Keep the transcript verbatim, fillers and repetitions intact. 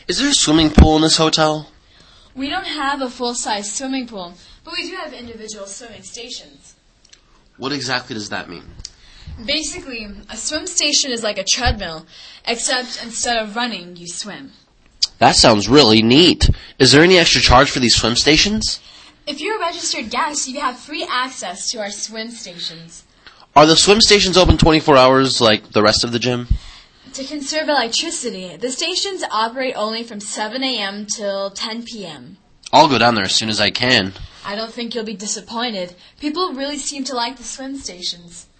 Is there a swimming pool in this hotel? We don't have a full-size swimming pool, but we do have individual swimming stations. What exactly does that mean? Basically, a swim station is like a treadmill, except instead of running, you swim. That sounds really neat. Is there any extra charge for these swim stations? If you're a registered guest, you have free access to our swim stations. Are the swim stations open twenty-four hours like the rest of the gym? To conserve electricity, the stations operate only from seven a.m. till ten p.m. I'll go down there as soon as I can. I don't think you'll be disappointed. People really seem to like the swim stations.